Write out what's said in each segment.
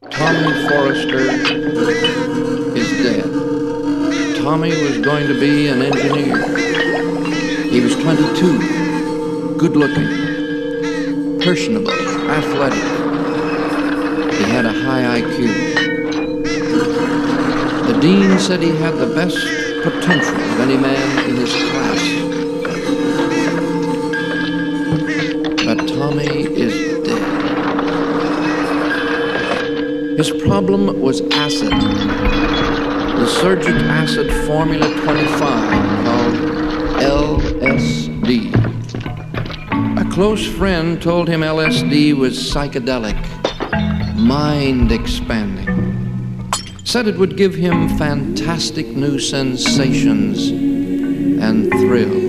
Tommy Forrester is dead. Tommy was going to be an engineer. He was 22, good-looking, personable, athletic. He had a high IQ. The dean said he had the best potential of any man in his class. But Tommy is dead. His problem was acid. Lysergic acid formula 25 called LSD. A close friend told him LSD was psychedelic, mind-expanding. Said it would give him fantastic new sensations and thrills.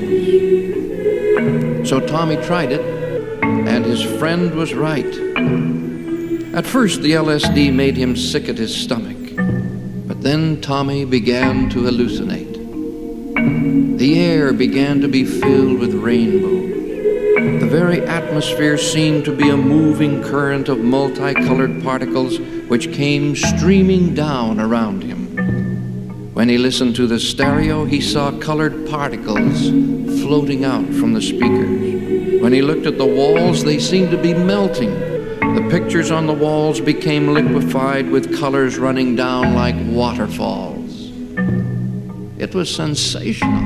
So Tommy tried it, and his friend was right. At first, the LSD made him sick at his stomach. But then Tommy began to hallucinate. The air began to be filled with rainbows. The very atmosphere seemed to be a moving current of multicolored particles which came streaming down around him. When he listened to the stereo, he saw colored particles floating out from the speakers. When he looked at the walls, they seemed to be melting. The pictures on the walls became liquefied with colors running down like waterfalls. It was sensational.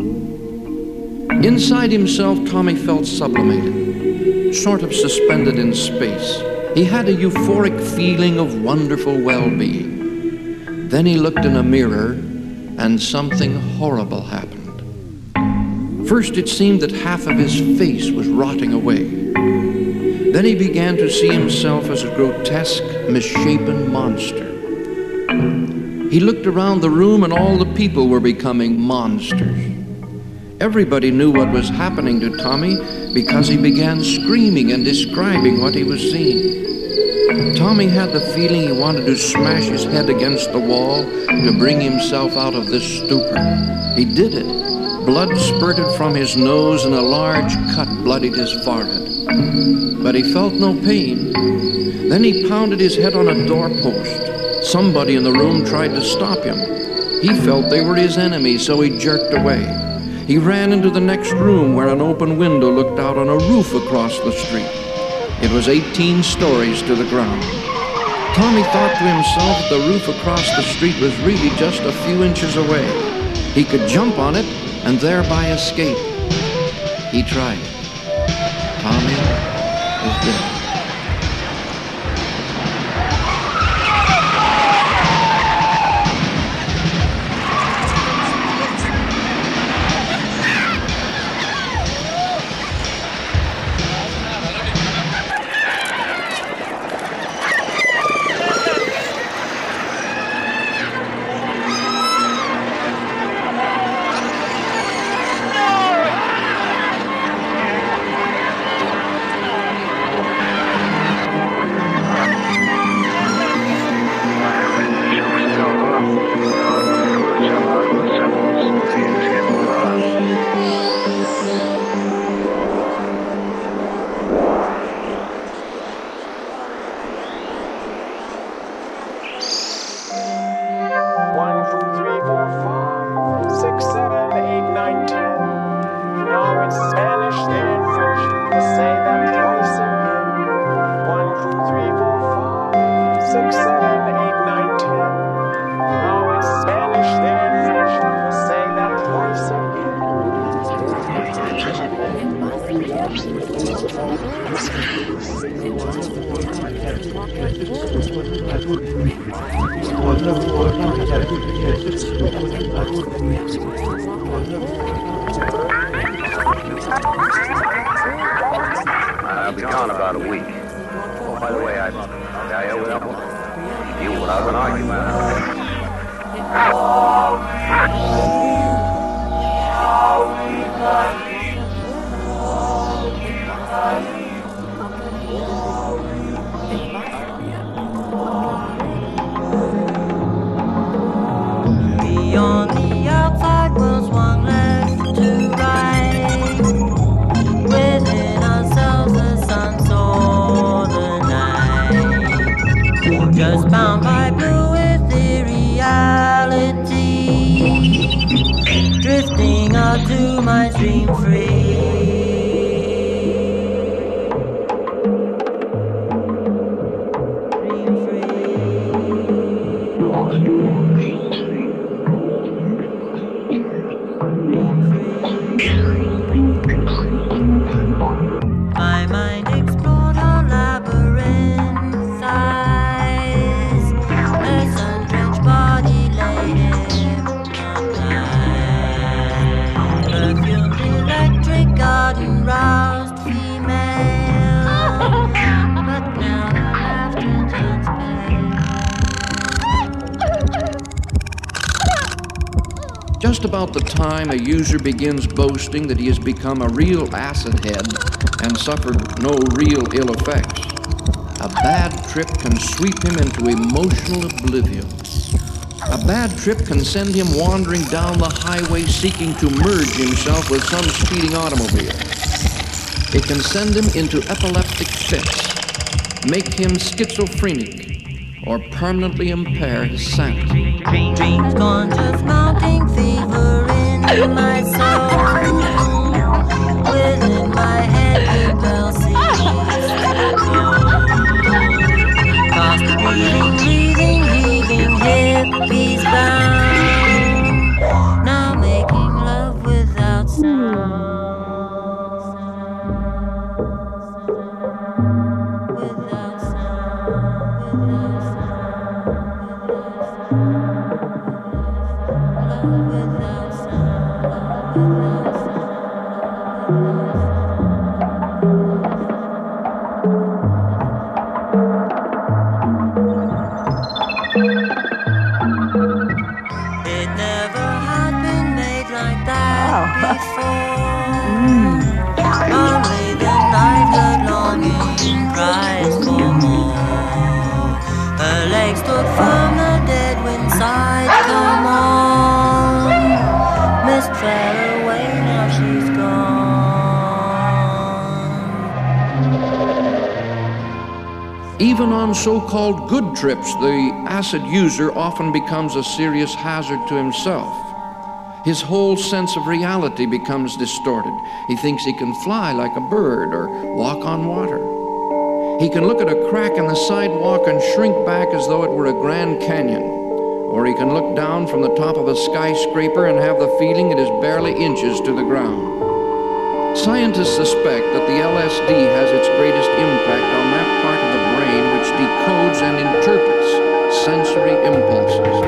Inside himself, Tommy felt sublimated, sort of suspended in space. He had a euphoric feeling of wonderful well-being. Then he looked in a mirror, and something horrible happened. First, it seemed that half of his face was rotting away. Then he began to see himself as a grotesque, misshapen monster. He looked around the room and all the people were becoming monsters. Everybody knew what was happening to Tommy because he began screaming and describing what he was seeing. Tommy had the feeling he wanted to smash his head against the wall to bring himself out of this stupor. He did it. Blood spurted from his nose and a large cut bloodied his forehead. But he felt no pain. Then he pounded his head on a doorpost. Somebody in the room tried to stop him. He felt they were his enemies, so he jerked away. He ran into the next room where an open window looked out on a roof across the street. It was 18 stories to the ground. Tommy thought to himself that the roof across the street was really just a few inches away. He could jump on it and thereby escape. He tried. Tommy is dead. I'll be gone about a week. Oh, by the way, I owe you what I've been arguing about. Beyond the outside was one left to right. Within ourselves the sun saw the night. just bound by blue ethereality, drifting out to my dream free. My mind explored a labyrinth eyes, a sun-drenched body lay hypnotized, perfumed electric garden roused female, but now her laughter turns pale. Just about the time a user begins boasting that he has become a real acid head and suffered no real ill effects, a bad trip can sweep him into emotional oblivion. A bad trip can send him wandering down the highway seeking to merge himself with some speeding automobile. It can send him into epileptic fits, make him schizophrenic, or permanently impair his sanity. Dreams gone, just mounting fever in my soul. Within my head, the bell seems fast breathing, heaving, hippies bound. Now making love without sound. Without sound. Without it never had been made like that before. Only the night heard longing cries for more. Her legs stood firm, the dead wind sighed, come on. Mist fell away, now she's gone. Even on so-called good trips, the acid user often becomes a serious hazard to himself. His whole sense of reality becomes distorted. He thinks he can fly like a bird or walk on water. He can look at a crack in the sidewalk and shrink back as though it were a Grand Canyon. Or he can look down from the top of a skyscraper and have the feeling it is barely inches to the ground. Scientists suspect that the LSD has its greatest impact on that part of the brain which decodes and interprets sensory impulses.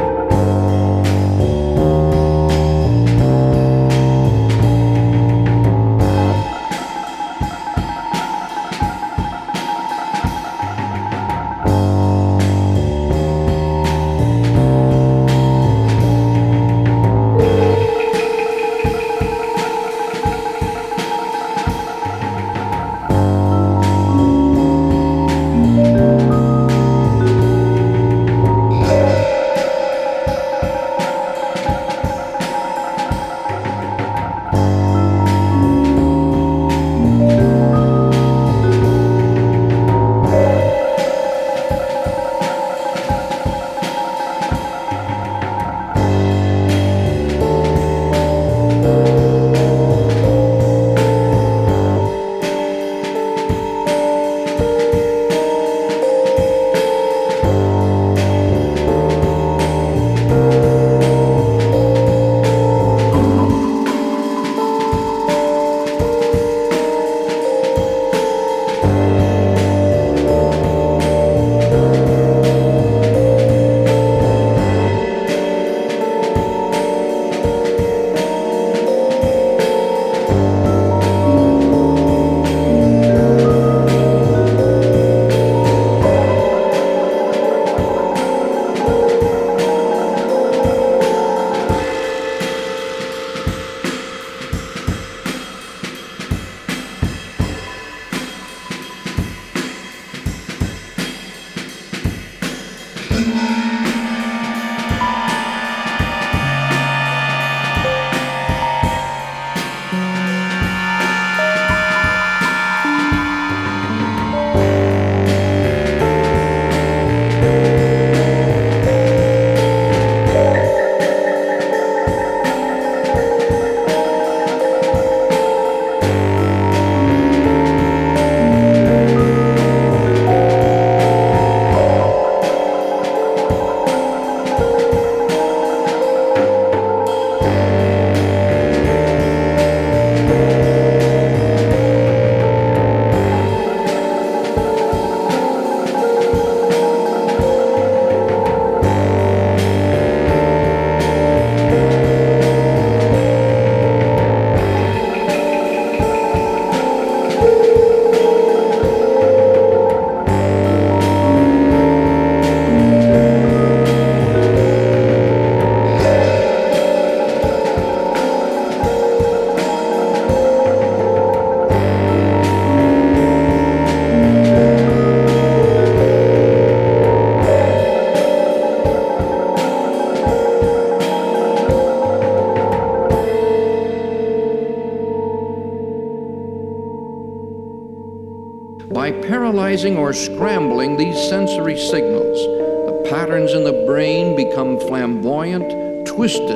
synchronizing or scrambling these sensory signals, the patterns in the brain become flamboyant, twisted,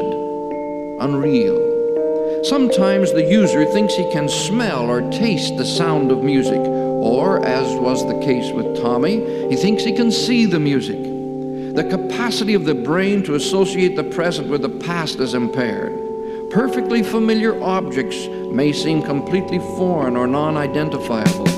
unreal. Sometimes the user thinks he can smell or taste the sound of music, or, as was the case with Tommy, he thinks he can see the music. The capacity of the brain to associate the present with the past is impaired. Perfectly familiar objects may seem completely foreign or non-identifiable.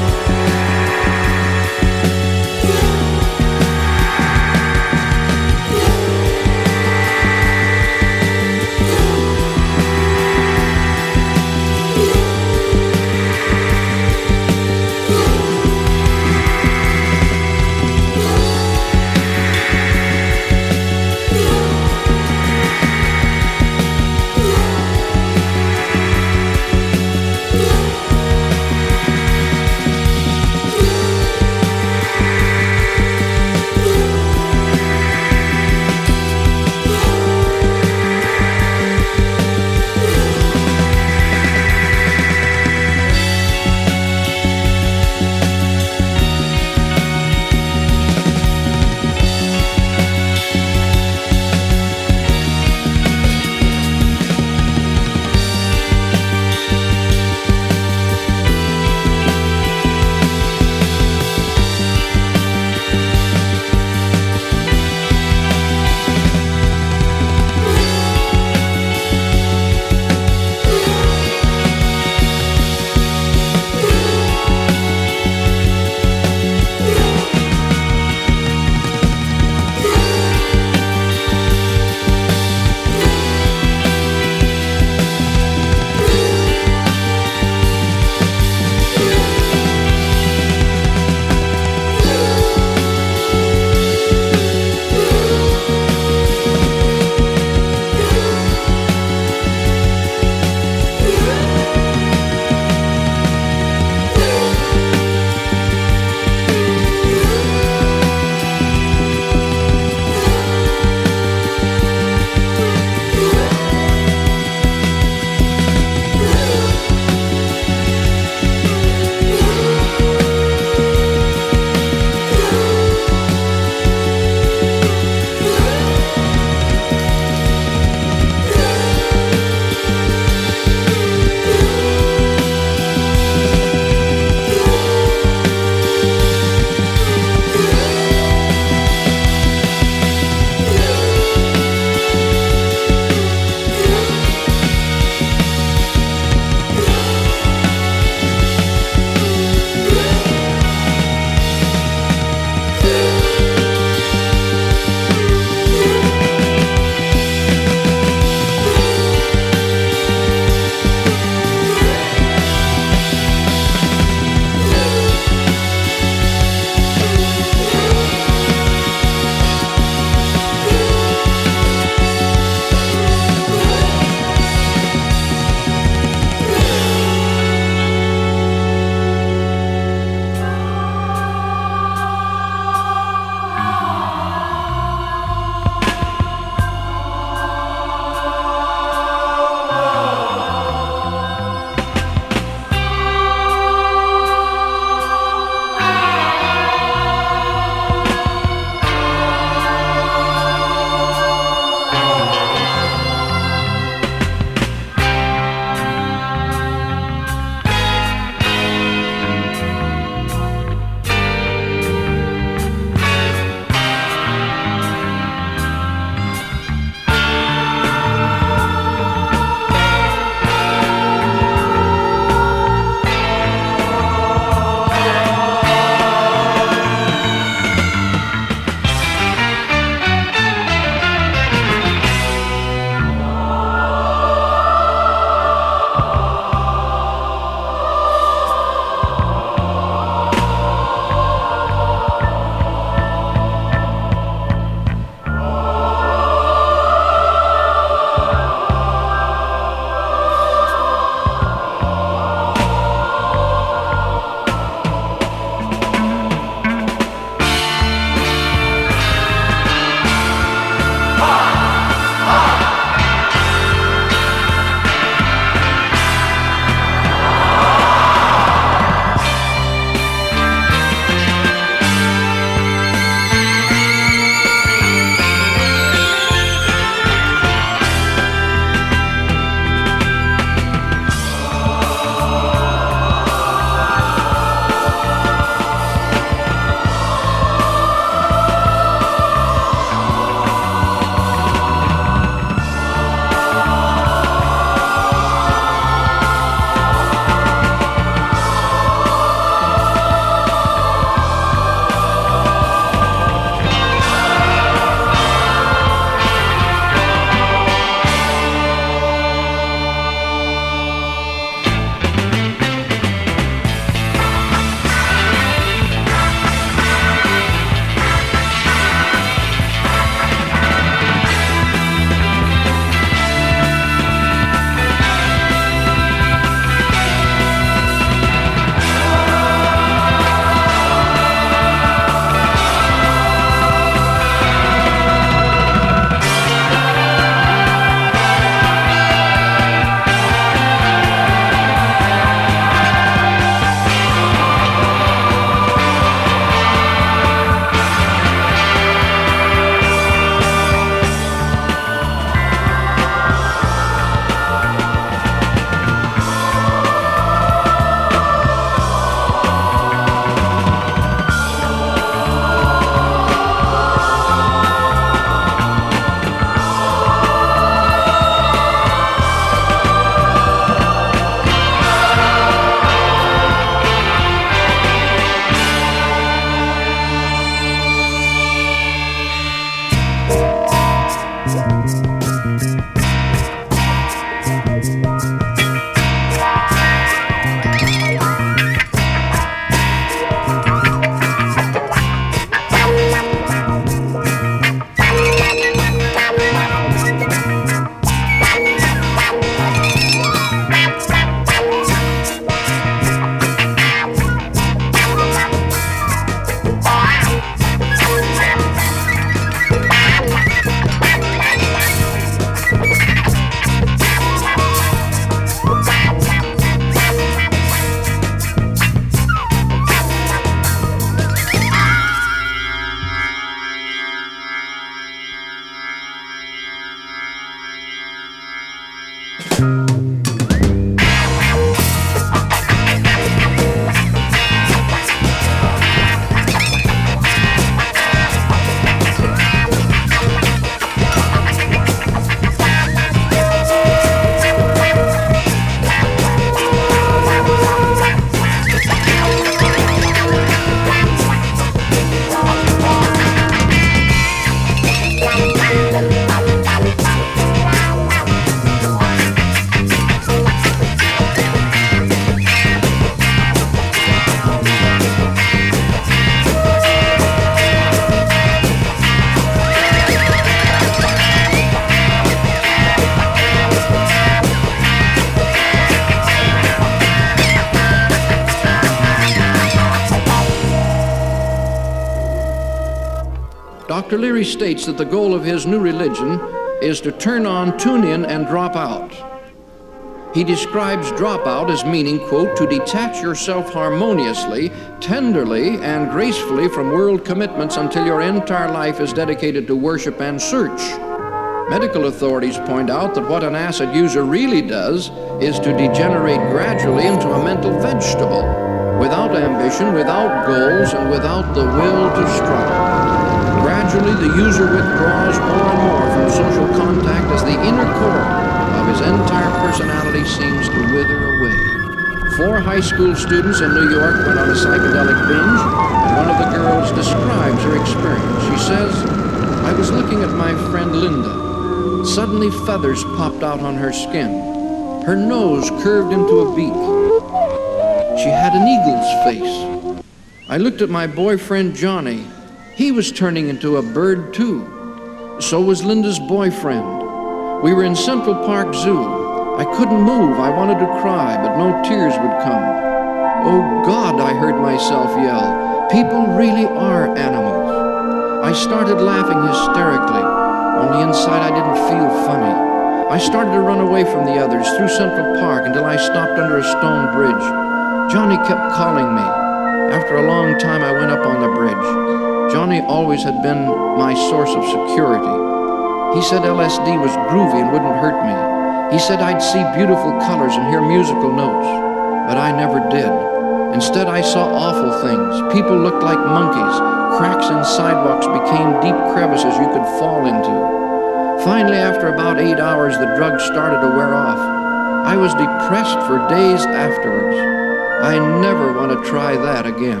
Dr. Leary states that the goal of his new religion is to turn on, tune in, and drop out. He describes dropout as meaning, quote, to detach yourself harmoniously, tenderly, and gracefully from world commitments until your entire life is dedicated to worship and search. Medical authorities point out that what an acid user really does is to degenerate gradually into a mental vegetable, without ambition, without goals, and without the will to struggle. Gradually, the user withdraws more and more from social contact as the inner core of his entire personality seems to wither away. 4 high school students in New York went on a psychedelic binge, and one of the girls describes her experience. She says, "I was looking at my friend Linda. Suddenly feathers popped out on her skin. Her nose curved into a beak. She had an eagle's face. I looked at my boyfriend Johnny. He was turning into a bird too. So was Linda's boyfriend. We were in Central Park Zoo. I couldn't move. I wanted to cry, but no tears would come. Oh God, I heard myself yell. People really are animals. I started laughing hysterically. On the inside, I didn't feel funny. I started to run away from the others through Central Park until I stopped under a stone bridge. Johnny kept calling me. After a long time, I went up on the bridge. Johnny always had been my source of security. He said LSD was groovy and wouldn't hurt me. He said I'd see beautiful colors and hear musical notes, but I never did. Instead, I saw awful things. People looked like monkeys. Cracks in sidewalks became deep crevices you could fall into. Finally, after about 8 hours, the drugs started to wear off. I was depressed for days afterwards. I never want to try that again."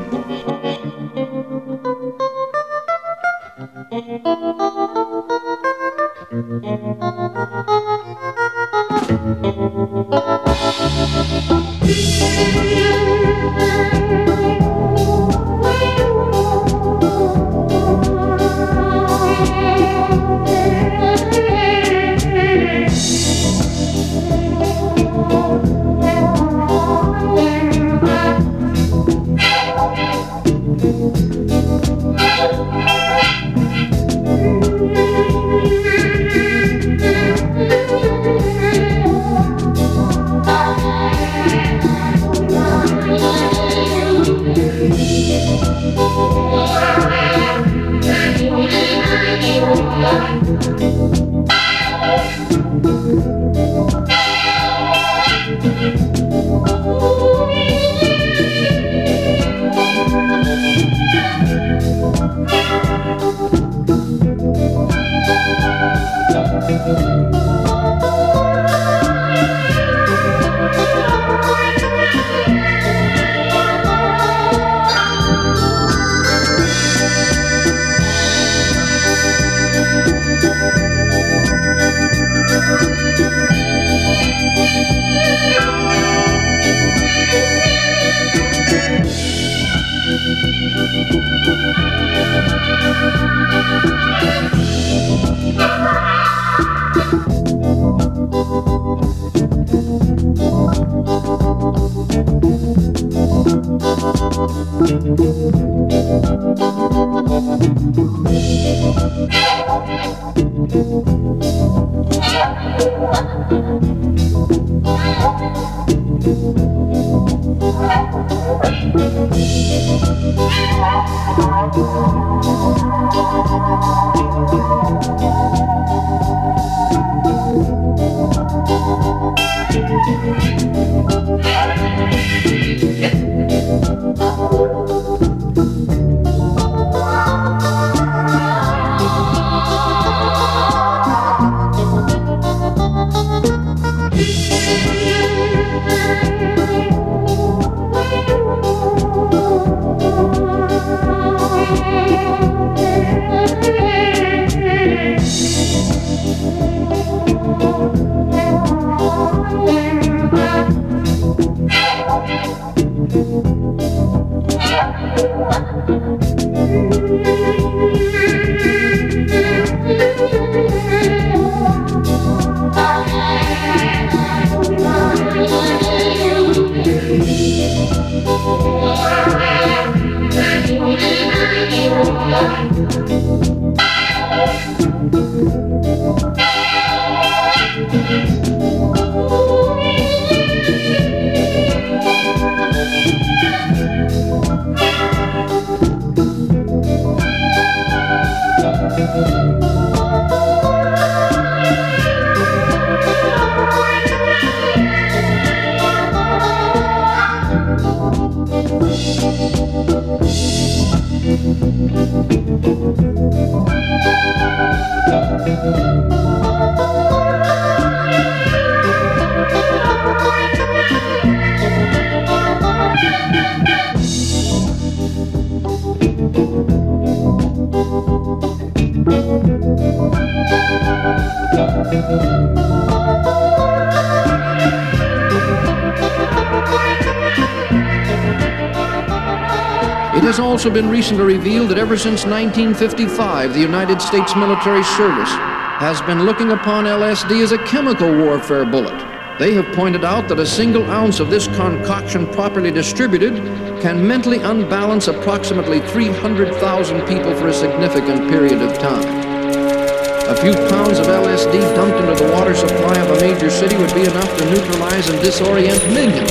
It has also been recently revealed that ever since 1955, the United States military service has been looking upon LSD as a chemical warfare bullet. They have pointed out that a single ounce of this concoction properly distributed can mentally unbalance approximately 300,000 people for a significant period of time. A few pounds of LSD dumped into the water supply of a major city would be enough to neutralize and disorient millions.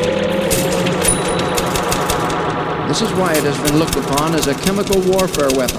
This is why it has been looked upon as a chemical warfare weapon.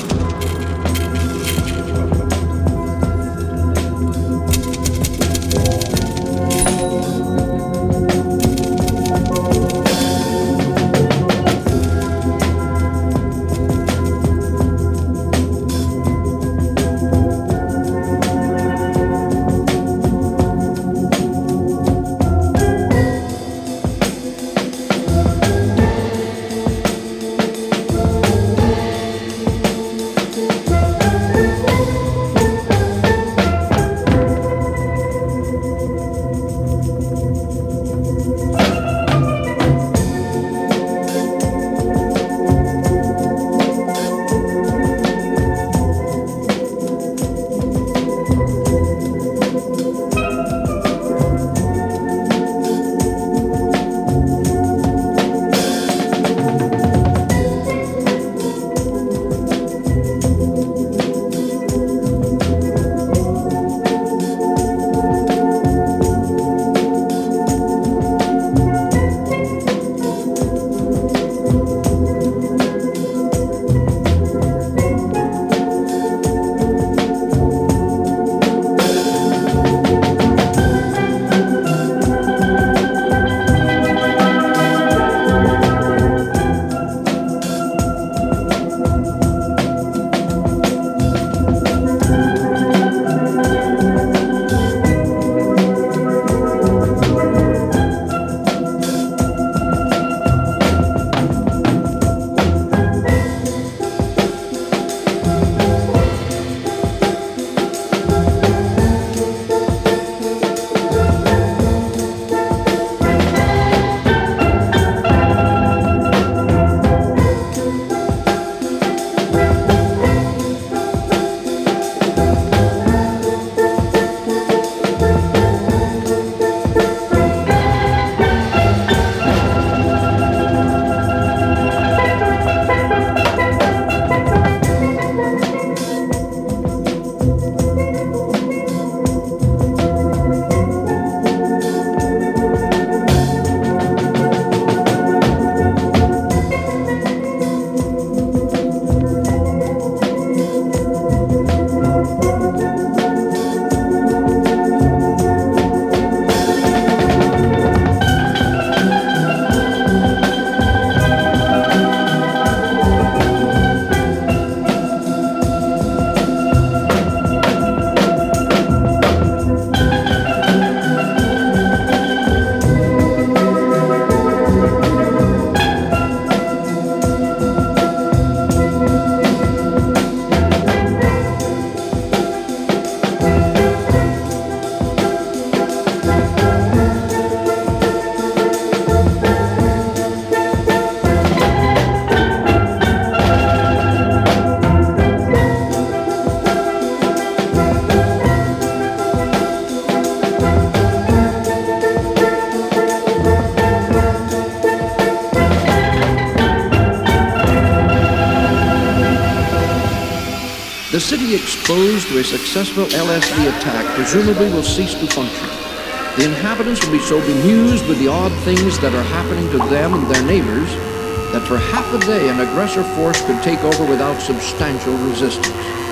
The city exposed to a successful LSD attack presumably will cease to function. The inhabitants will be so bemused with the odd things that are happening to them and their neighbors that for half a day an aggressor force could take over without substantial resistance.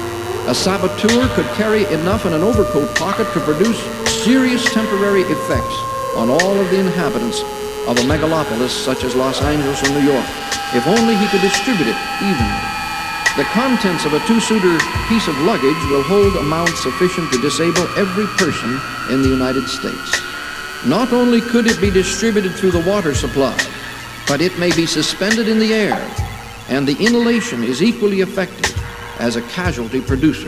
A saboteur could carry enough in an overcoat pocket to produce serious temporary effects on all of the inhabitants of a megalopolis such as Los Angeles or New York, if only he could distribute it evenly. The contents of a two-seater piece of luggage will hold amounts sufficient to disable every person in the United States. Not only could it be distributed through the water supply, but it may be suspended in the air, and the inhalation is equally effective as a casualty producer.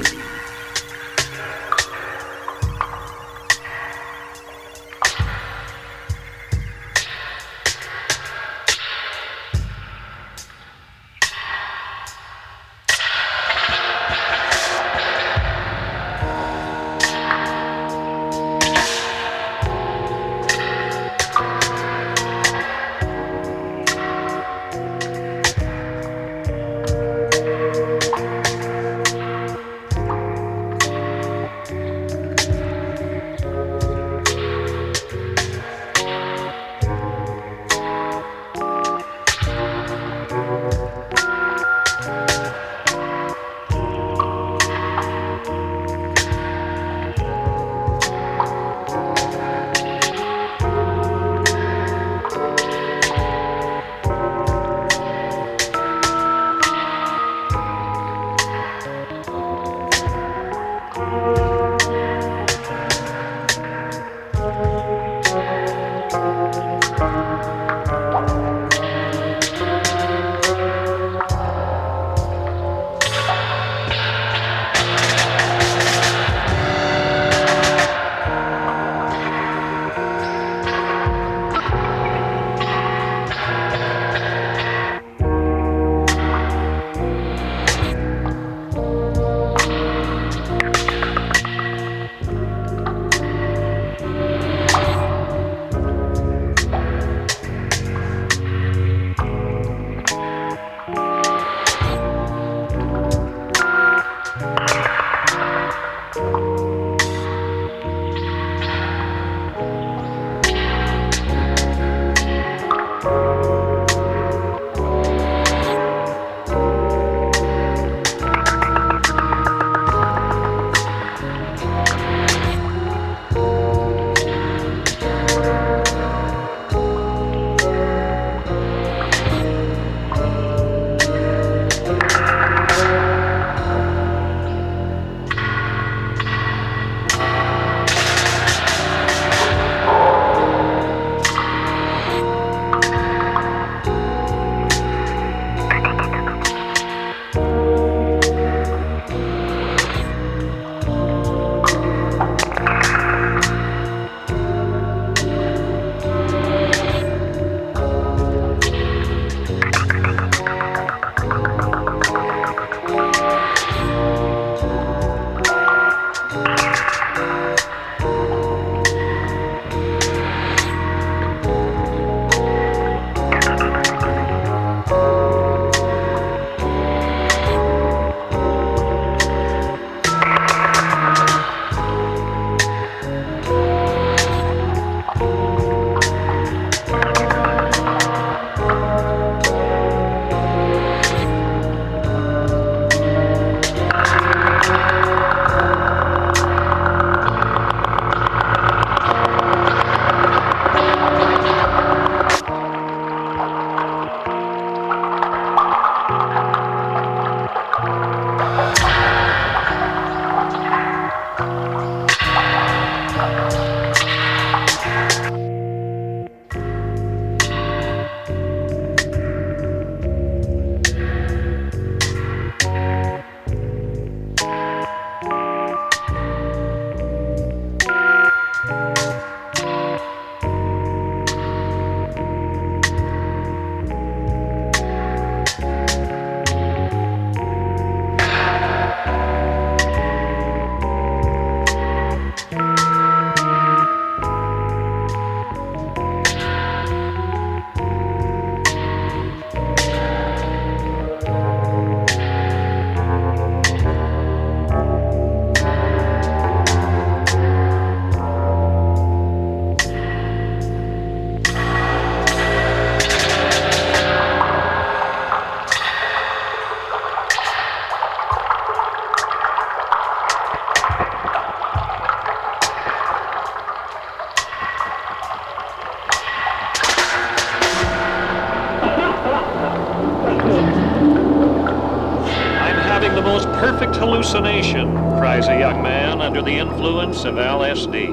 perfect hallucination, cries a young man under the influence of LSD.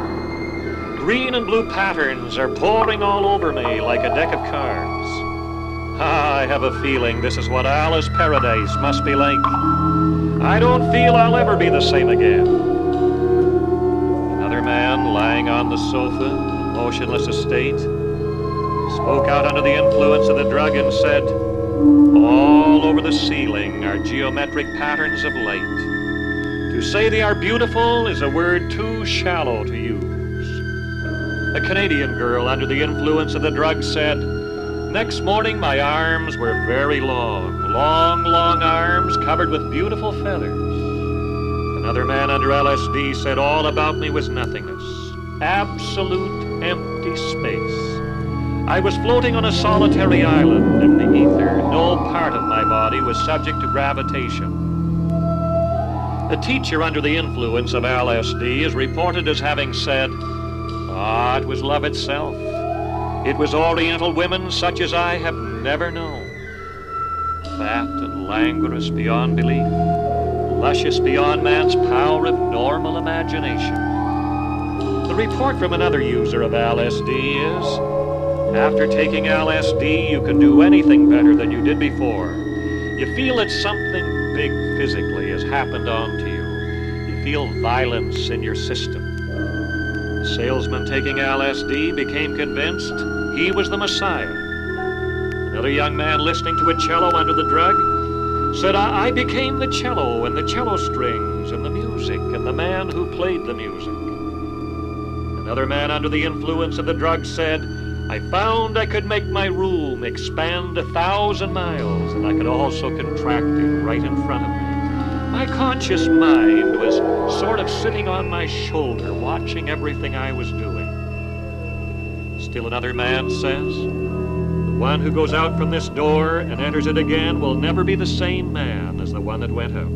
Green and blue patterns are pouring all over me like a deck of cards. I have a feeling this is what Alice Paradise must be like. I don't feel I'll ever be the same again. Another man lying on the sofa, motionless as state, spoke out under the influence of the drug and said, all over the ceiling are geometric patterns of light. To say they are beautiful is a word too shallow to use. A Canadian girl under the influence of the drug said, next morning my arms were very long, long, long arms covered with beautiful feathers. Another man under LSD said all about me was nothingness, absolute empty space. I was floating on a solitary island in the ether. No part of my body was subject to gravitation. A teacher under the influence of LSD is reported as having said, it was love itself. It was Oriental women such as I have never known. Fat and languorous beyond belief, luscious beyond man's power of normal imagination. The report from another user of LSD is, after taking LSD, you can do anything better than you did before. You feel that something big physically has happened onto you. You feel violence in your system. The salesman taking LSD became convinced he was the Messiah. Another young man listening to a cello under the drug said, I became the cello and the cello strings and the music and the man who played the music. Another man under the influence of the drug said, I found I could make my room expand 1,000 miles, and I could also contract it right in front of me. My conscious mind was sort of sitting on my shoulder, watching everything I was doing. Still another man says, the one who goes out from this door and enters it again will never be the same man as the one that went out.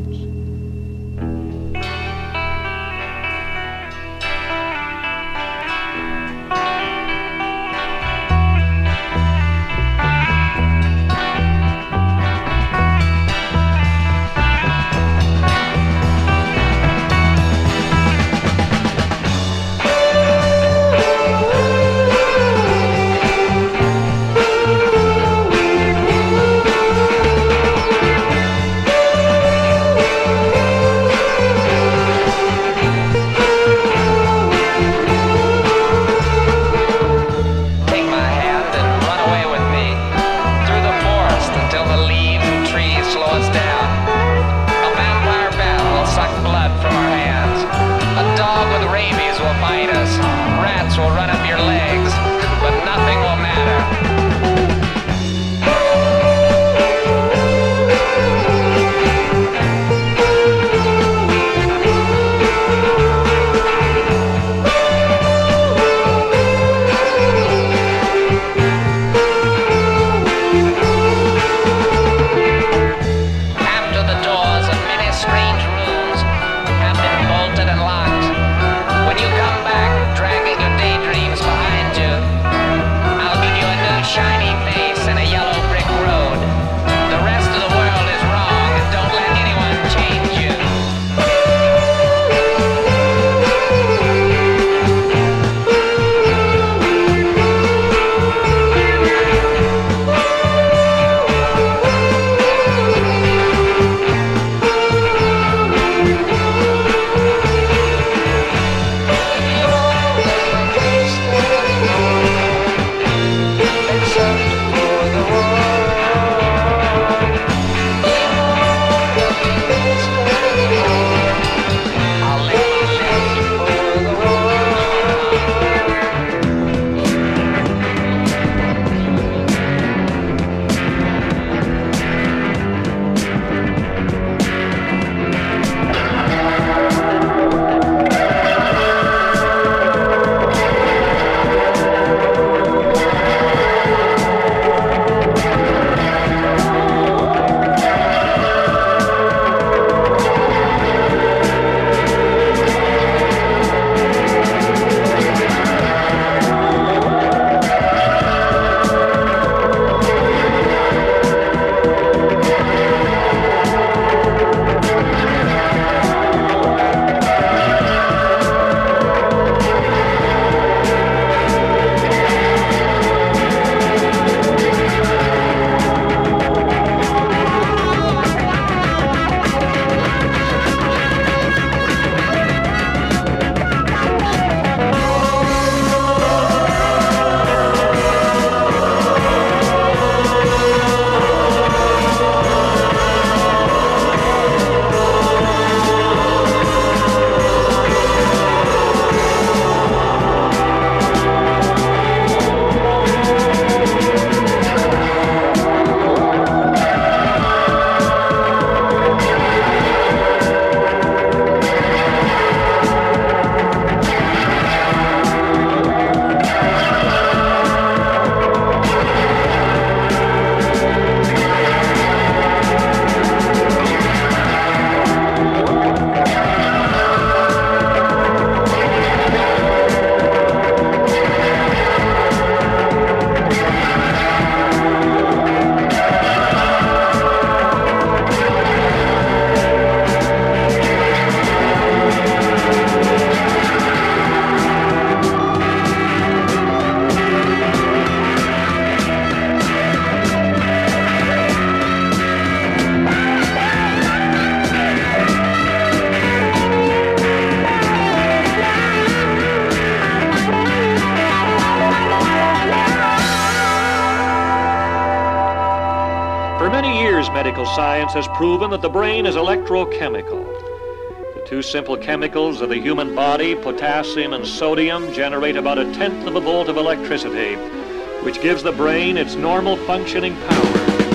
For many years, medical science has proven that the brain is electrochemical. The two simple chemicals of the human body, potassium and sodium, generate about 1/10 of a volt of electricity, which gives the brain its normal functioning power.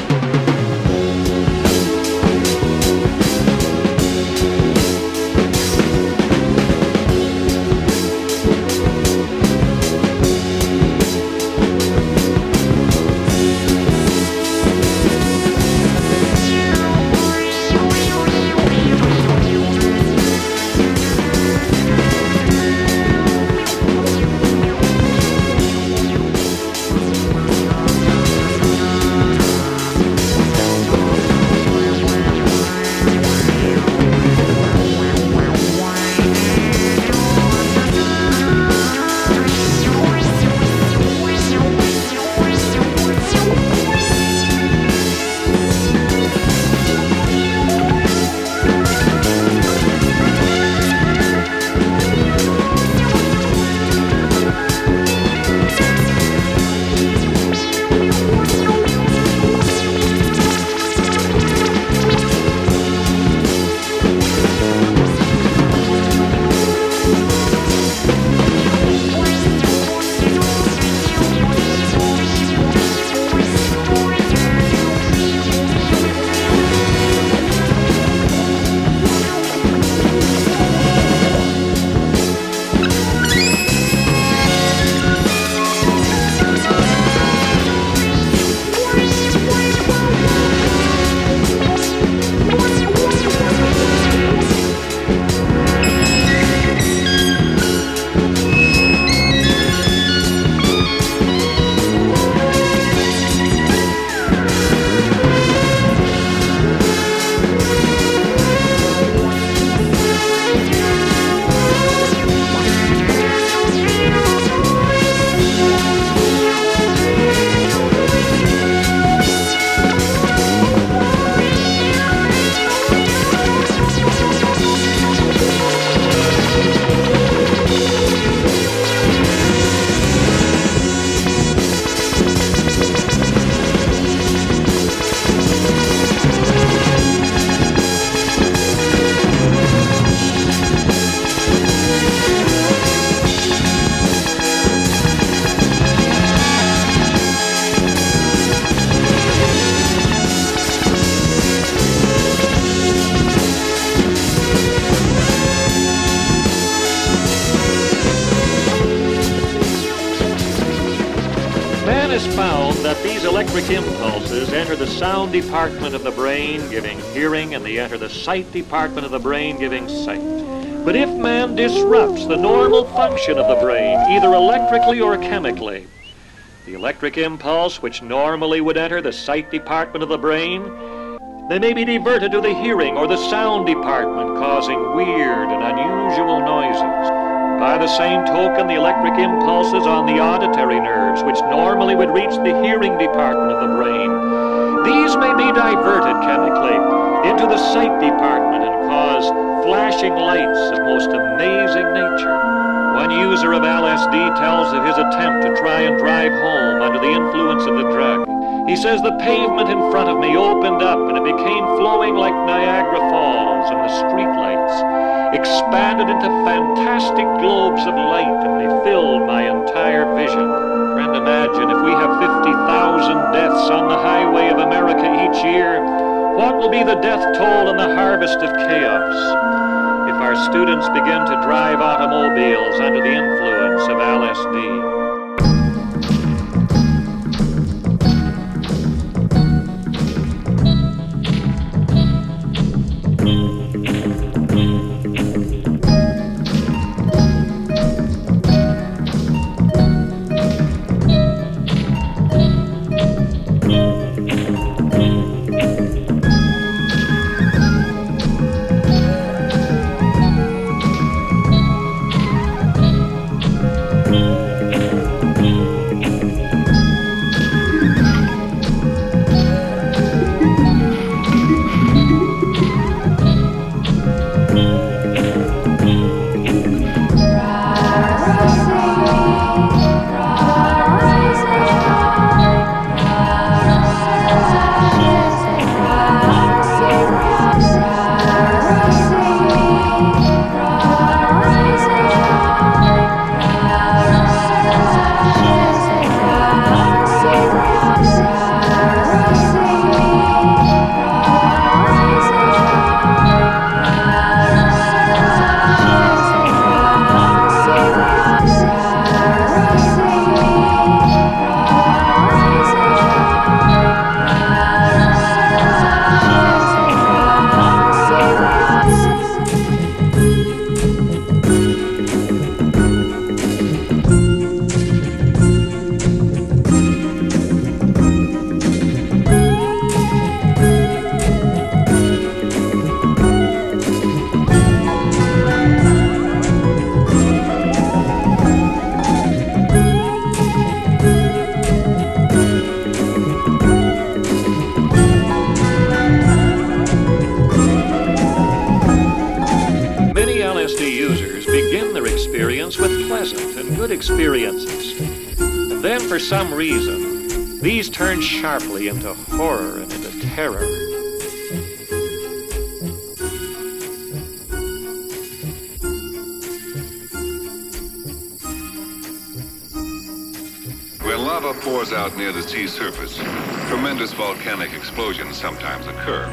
Electric impulses enter the sound department of the brain, giving hearing, and they enter the sight department of the brain, giving sight. But if man disrupts the normal function of the brain, either electrically or chemically, the electric impulse, which normally would enter the sight department of the brain, they may be diverted to the hearing or the sound department, causing weird and unusual noises. By the same token, the electric impulses on the auditory nerves, which normally would reach the hearing department of the brain, these may be diverted chemically into the sight department and cause flashing lights of most amazing nature. One user of LSD tells of his attempt to try and drive home under the influence of the drug. He says the pavement in front of me opened up and it became flowing like Niagara Falls, and the streetlights expanded into fantastic globes of light, and they filled my entire vision. Friend, imagine if we have 50,000 deaths on the highway of America each year, what will be the death toll in the harvest of chaos if our students begin to drive automobiles under the influence of LSD? experiences. And then, for some reason, these turn sharply into horror and into terror. When lava pours out near the sea surface, tremendous volcanic explosions sometimes occur.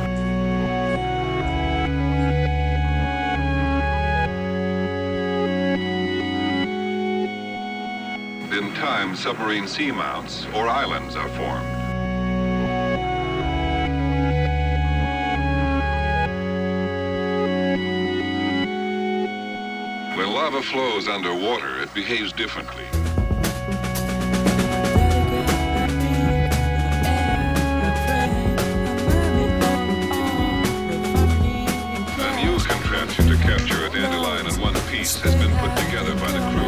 In time, submarine seamounts or islands are formed. When lava flows underwater, it behaves differently. A new contraption to capture a dandelion in one piece has been put together by the crew.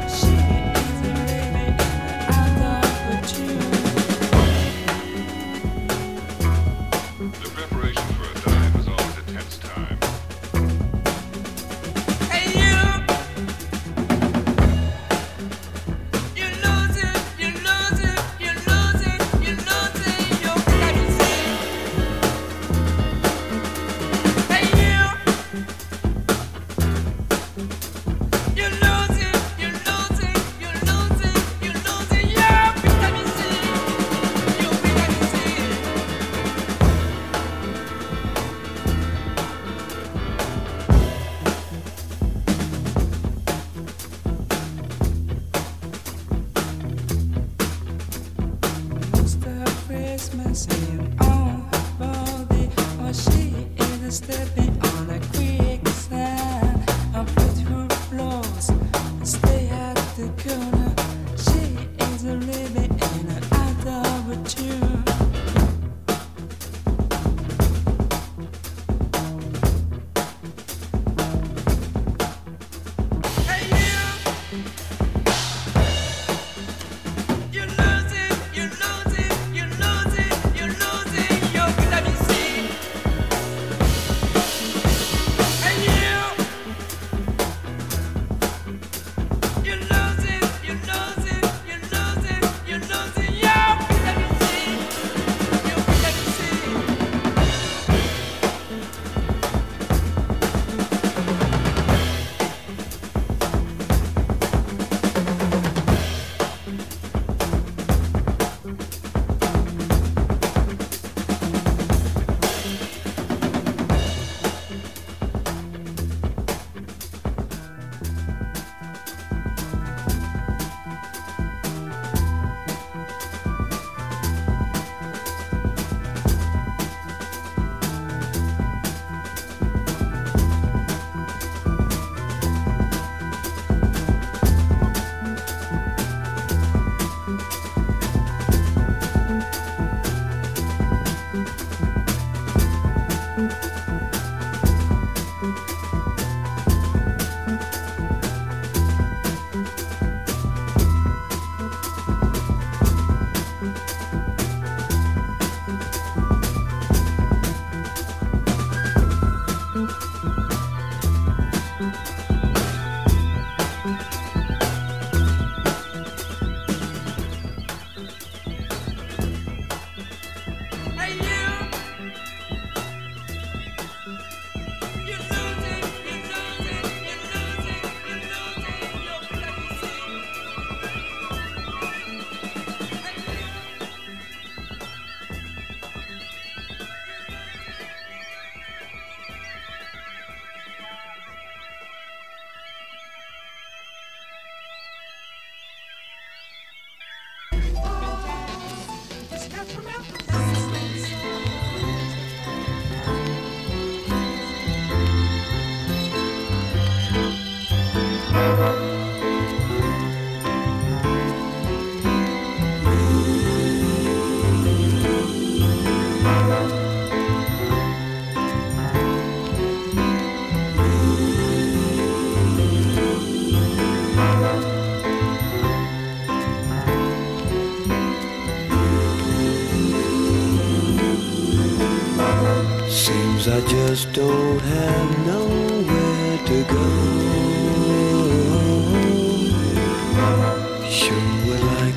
I just don't have nowhere to go.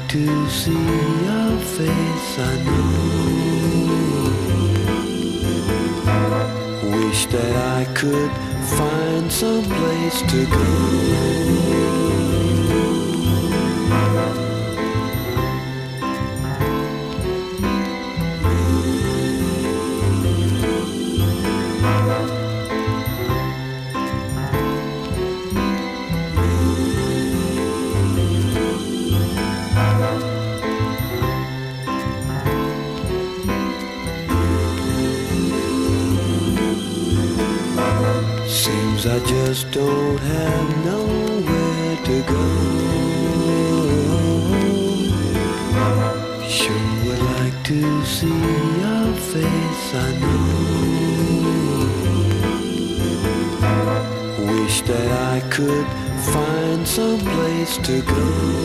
to see your face, I know. Wish that I could find some place to go. Seems I just don't have nowhere to go. Sure would like to see your face, I know. Wish that I could find some place to go.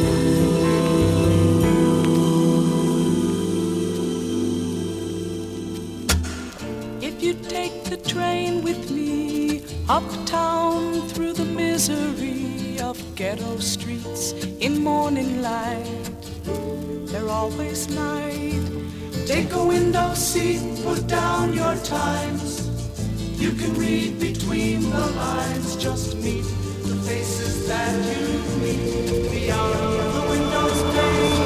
If you take the train with me uptown through the misery of ghetto streets in morning light, they're always night. Take a window seat, put down your times. You can read between the lines, just meet the faces that you meet beyond the window's pane.